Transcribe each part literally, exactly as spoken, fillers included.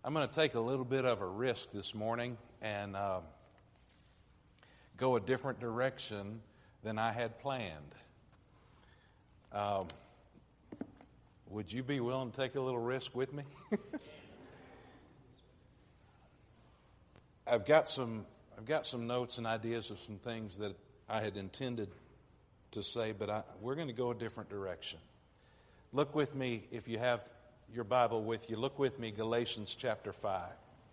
I'm going to take a little bit of a risk this morning and uh, go a different direction than I had planned. Um, would you be willing to take a little risk with me? I've got some I've got some notes and ideas of some things that I had intended to say, but I, we're going to go a different direction. Look with me, if you have your Bible with you, look with me, Galatians chapter five.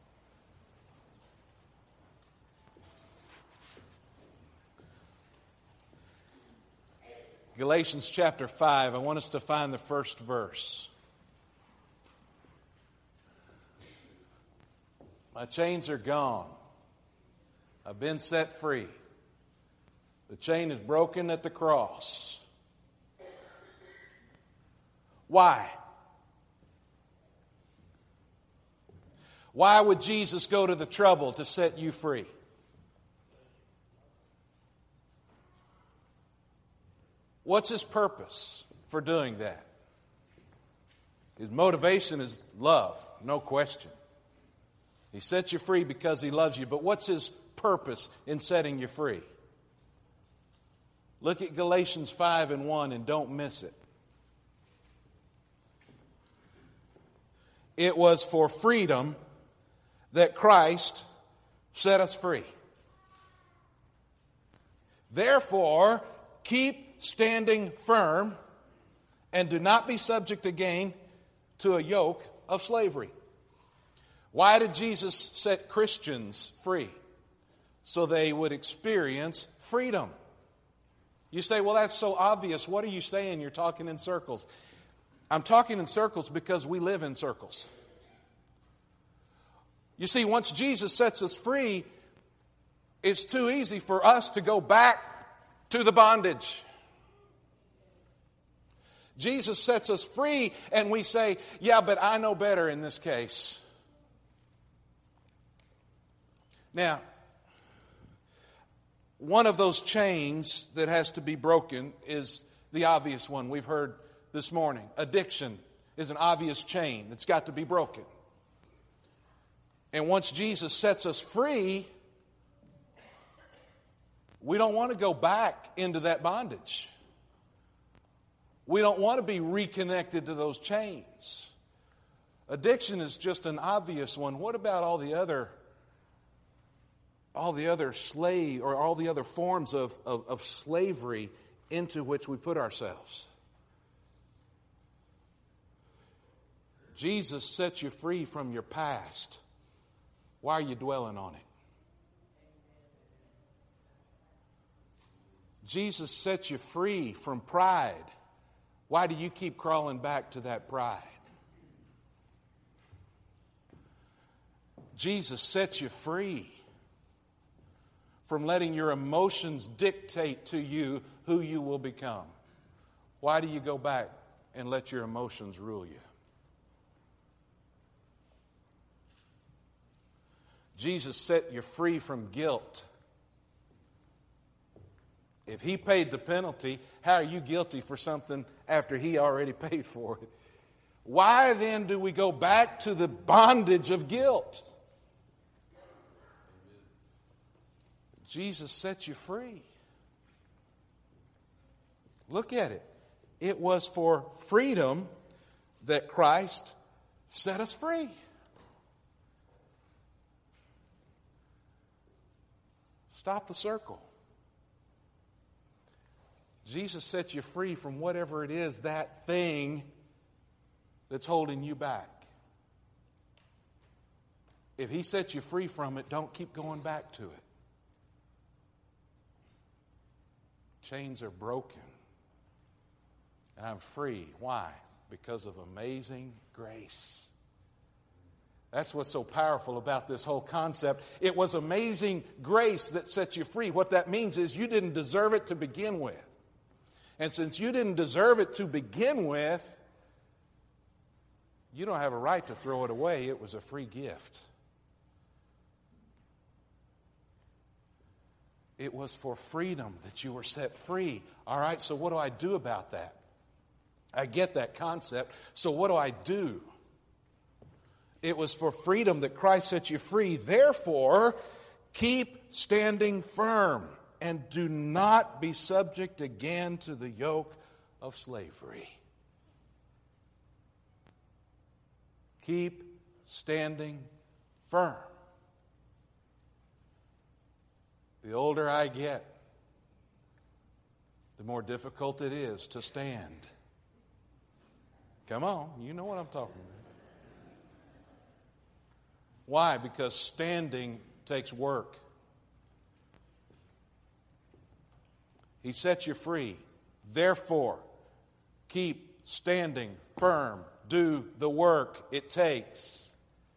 Galatians chapter five, I want us to find the first verse. My chains are gone. I've been set free. The chain is broken at the cross. Why? Why would Jesus go to the trouble to set you free? What's His purpose for doing that? His motivation is love, no question. He sets you free because He loves you, but what's His purpose in setting you free? Look at Galatians five and one and don't miss it. It was for freedom that Christ set us free. Therefore, keep standing firm and do not be subject again to a yoke of slavery. Why did Jesus set Christians free? So they would experience freedom. You say, well, that's so obvious. What are you saying? You're talking in circles. I'm talking in circles because we live in circles. You see, once Jesus sets us free, it's too easy for us to go back to the bondage. Jesus sets us free and we say, yeah, but I know better in this case. Now, one of those chains that has to be broken is the obvious one we've heard this morning. Addiction is an obvious chain that's got to be broken. And once Jesus sets us free, we don't want to go back into that bondage. We don't want to be reconnected to those chains. Addiction is just an obvious one. What about all the other all the other slave or all the other forms of, of, of slavery into which we put ourselves? Jesus sets you free from your past. Why are you dwelling on it? Jesus sets you free from pride. Why do you keep crawling back to that pride? Jesus sets you free from letting your emotions dictate to you who you will become. Why do you go back and let your emotions rule you? Jesus set you free from guilt. If He paid the penalty, how are you guilty for something after He already paid for it? Why then do we go back to the bondage of guilt? Jesus set you free. Look at it. It was for freedom that Christ set us free. Stop the circle. Jesus set you free from whatever it is, that thing that's holding you back. If He sets you free from it, don't keep going back to it. Chains are broken. And I'm free. Why? Because of amazing grace. That's what's so powerful about this whole concept. It was amazing grace that set you free. What that means is you didn't deserve it to begin with. And since you didn't deserve it to begin with, you don't have a right to throw it away. It was a free gift. It was for freedom that you were set free. All right, so what do I do about that? I get that concept. So what do I do? It was for freedom that Christ set you free. Therefore, keep standing firm and do not be subject again to the yoke of slavery. Keep standing firm. The older I get, the more difficult it is to stand. Come on, you know what I'm talking about. Why? Because standing takes work. He set you free. Therefore, keep standing firm. Do the work it takes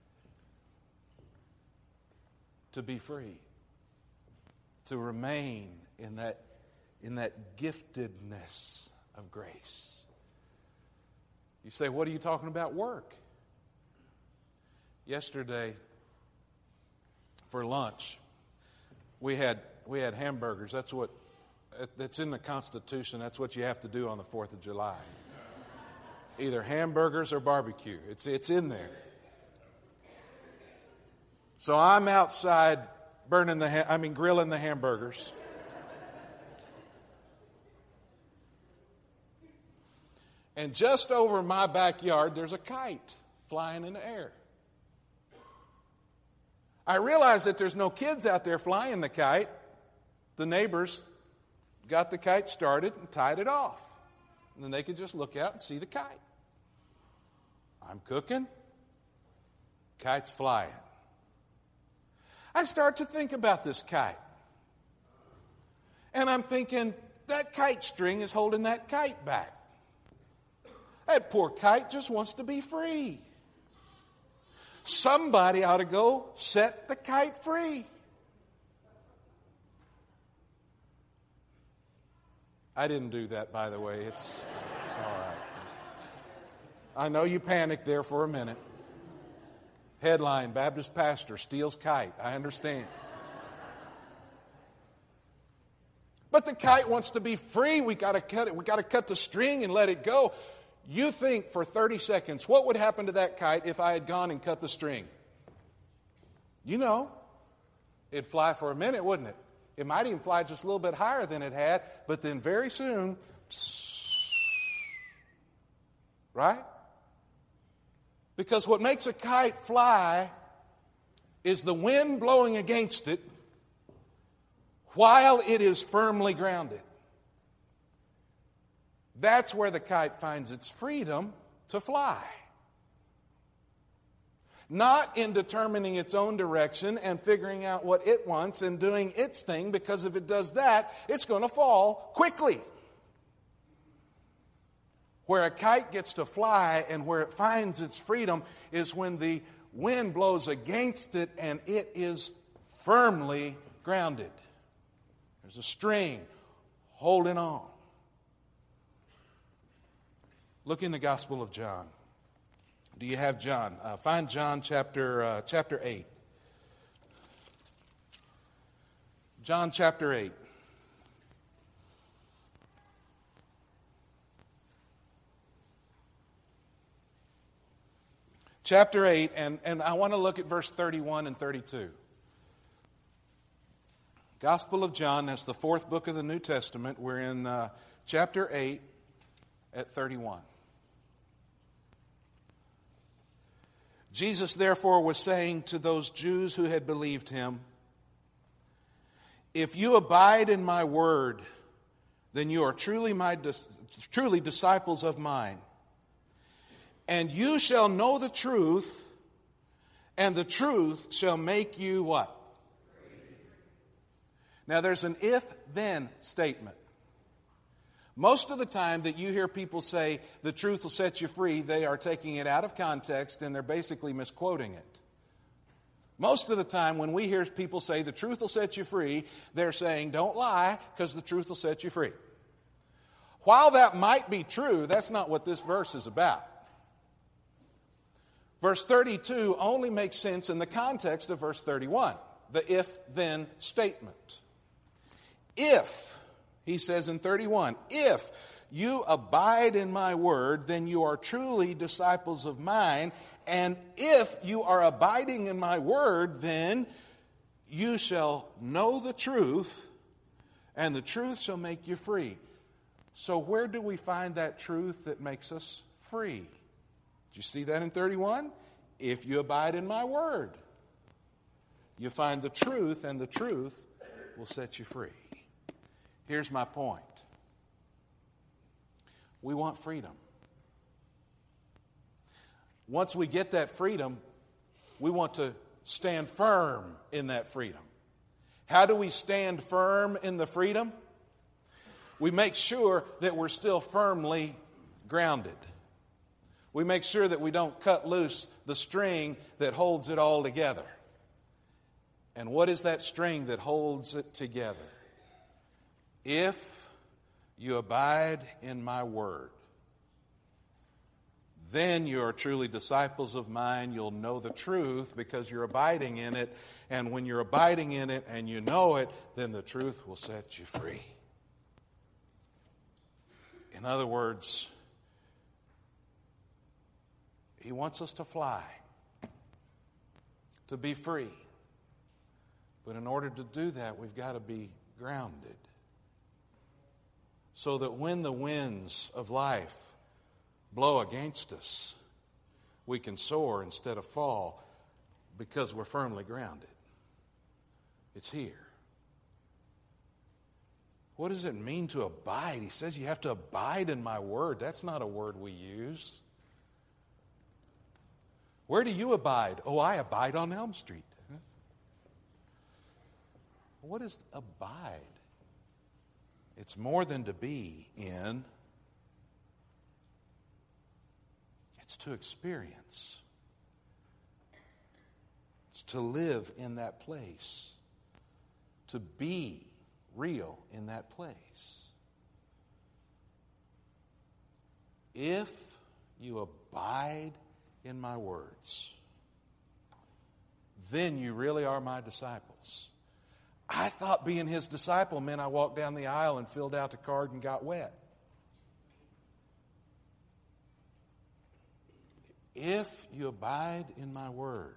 to be free, to remain in that, in that giftedness of grace. You say, what are you talking about? Work. Yesterday, for lunch, we had we had hamburgers. That's what that's in the Constitution. That's what you have to do on the fourth of July. Either hamburgers or barbecue. It's it's in there. So I'm outside burning the ha- I mean grilling the hamburgers. And just over my backyard, there's a kite flying in the air. I realize that there's no kids out there flying the kite. The neighbors got the kite started and tied it off. And then they could just look out and see the kite. I'm cooking. Kite's flying. I start to think about this kite. And I'm thinking, that kite string is holding that kite back. That poor kite just wants to be free. Somebody ought to go set the kite free. I didn't do that, by the way. It's, it's all right. I know you panicked there for a minute. Headline, Baptist pastor steals kite. I understand. But the kite wants to be free. We got to cut it. We got to cut the string and let it go. You think for thirty seconds, what would happen to that kite if I had gone and cut the string? You know, it'd fly for a minute, wouldn't it? It might even fly just a little bit higher than it had, but then very soon, right? Because what makes a kite fly is the wind blowing against it while it is firmly grounded. That's where the kite finds its freedom to fly. Not in determining its own direction and figuring out what it wants and doing its thing, because if it does that, it's going to fall quickly. Where a kite gets to fly and where it finds its freedom is when the wind blows against it and it is firmly grounded. There's a string holding on. Look in the Gospel of John. Do you have John? Uh, find John chapter uh, chapter eight. John chapter eight. Chapter eight, and, and I want to look at verse thirty-one and thirty-two. Gospel of John, that's the fourth book of the New Testament. We're in uh, chapter eight at thirty-one. Jesus, therefore, was saying to those Jews who had believed him, "If you abide in my word, then you are truly my truly disciples of mine. And you shall know the truth, and the truth shall make you" what? Now there's an if-then statement. Most of the time that you hear people say, the truth will set you free, they are taking it out of context and they're basically misquoting it. Most of the time when we hear people say, the truth will set you free, they're saying, don't lie, because the truth will set you free. While that might be true, that's not what this verse is about. Verse thirty-two only makes sense in the context of verse thirty-one, the if-then statement. If, he says in thirty-one, if you abide in my word, then you are truly disciples of mine, And if you are abiding in my word, then you shall know the truth, and the truth shall make you free. So where do we find that truth that makes us free? Did you see that in thirty-one? If you abide in my word, you find the truth, and the truth will set you free. Here's my point. We want freedom. Once we get that freedom, we want to stand firm in that freedom. How do we stand firm in the freedom? We make sure that we're still firmly grounded. We make sure that we don't cut loose the string that holds it all together. And what is that string that holds it together? If you abide in my word, then you are truly disciples of mine. You'll know the truth because you're abiding in it. And when you're abiding in it and you know it, then the truth will set you free. In other words, he wants us to fly, to be free. But in order to do that, we've got to be grounded. So that when the winds of life blow against us, we can soar instead of fall because we're firmly grounded. It's here. What does it mean to abide? He says you have to abide in my word. That's not a word we use. Where do you abide? Oh, I abide on Elm Street. What is abide? It's more than to be in. It's to experience. It's to live in that place. To be real in that place. If you abide in my words, then you really are my disciples. I thought being his disciple meant I walked down the aisle and filled out the card and got wet. If you abide in my word,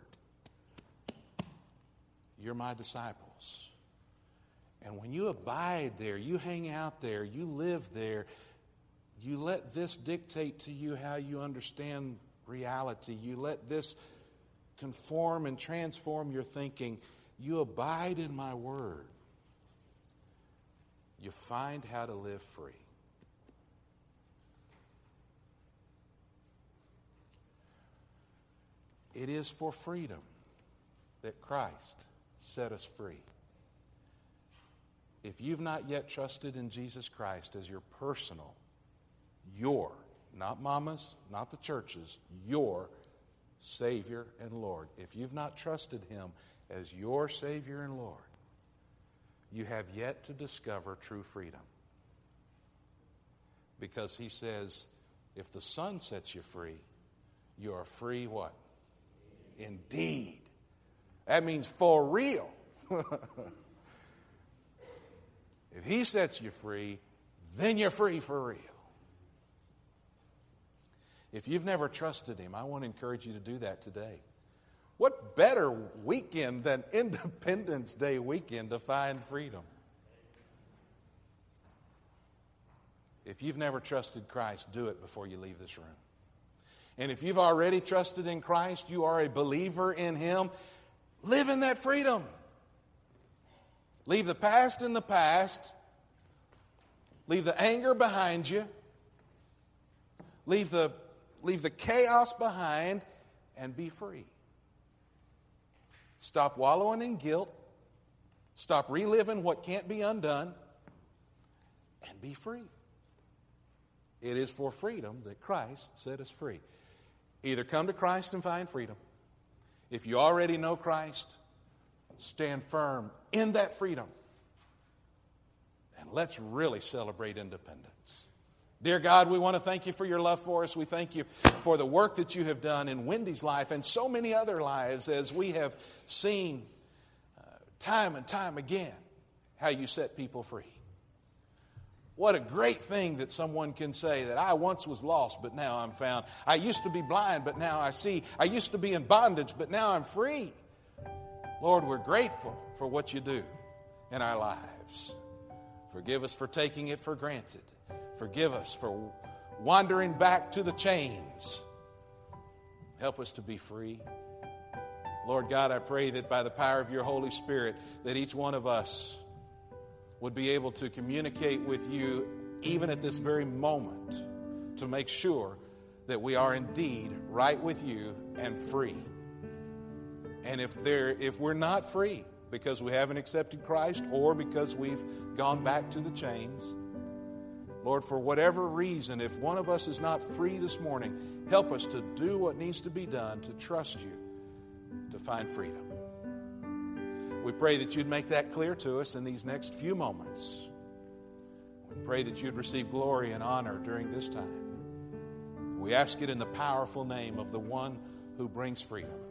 you're my disciples. And when you abide there, you hang out there, you live there, you let this dictate to you how you understand reality. You let this conform and transform your thinking. You abide in my word. You find how to live free. It is for freedom that Christ set us free. If you've not yet trusted in Jesus Christ as your personal, your, not mama's, not the church's, your Savior and Lord, if you've not trusted him as your Savior and Lord, you have yet to discover true freedom. Because he says, if the Son sets you free, you are free what? Indeed. That means for real. If he sets you free, then you're free for real. If you've never trusted him, I want to encourage you to do that today. What better weekend than Independence Day weekend to find freedom? If you've never trusted Christ, do it before you leave this room. And if you've already trusted in Christ, you are a believer in him, live in that freedom. Leave the past in the past. Leave the anger behind you. Leave the, leave the chaos behind and be free. Stop wallowing in guilt. Stop reliving what can't be undone. And be free. It is for freedom that Christ set us free. Either come to Christ and find freedom. If you already know Christ, stand firm in that freedom. And let's really celebrate independence. Dear God, we want to thank you for your love for us. We thank you for the work that you have done in Wendy's life and so many other lives, as we have seen uh, time and time again how you set people free. What a great thing that someone can say that I once was lost, but now I'm found. I used to be blind, but now I see. I used to be in bondage, but now I'm free. Lord, we're grateful for what you do in our lives. Forgive us for taking it for granted. Forgive us for wandering back to the chains. Help us to be free. Lord God, I pray that by the power of your Holy Spirit, that each one of us would be able to communicate with you even at this very moment to make sure that we are indeed right with you and free. And if there, if we're not free because we haven't accepted Christ or because we've gone back to the chains, Lord, for whatever reason, if one of us is not free this morning, help us to do what needs to be done to trust you, to find freedom. We pray that you'd make that clear to us in these next few moments. We pray that you'd receive glory and honor during this time. We ask it in the powerful name of the one who brings freedom.